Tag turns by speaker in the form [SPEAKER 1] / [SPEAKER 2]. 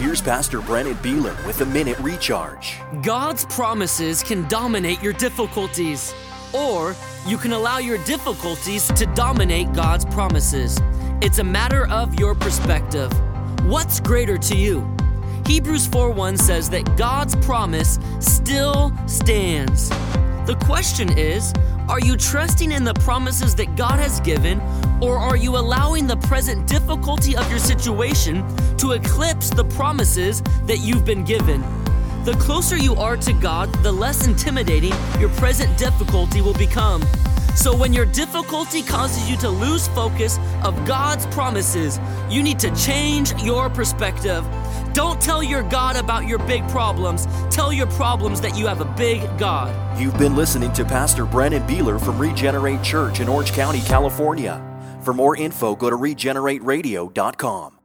[SPEAKER 1] here's Pastor Brennan Beeler with a Minute Recharge.
[SPEAKER 2] God's promises can dominate your difficulties, or you can allow your difficulties to dominate God's promises. It's a matter of your perspective. What's greater to you? Hebrews 4:1 says that God's promise still stands. The question is, are you trusting in the promises that God has given, or are you allowing the present difficulty of your situation to eclipse the promises that you've been given? The closer you are to God, the less intimidating your present difficulty will become. So when your difficulty causes you to lose focus of God's promises, you need to change your perspective. Don't tell your God about your big problems. Tell your problems that you have a big God.
[SPEAKER 1] You've been listening to Pastor Brennan Beeler from Regenerate Church in Orange County, California. For more info, go to regenerateradio.com.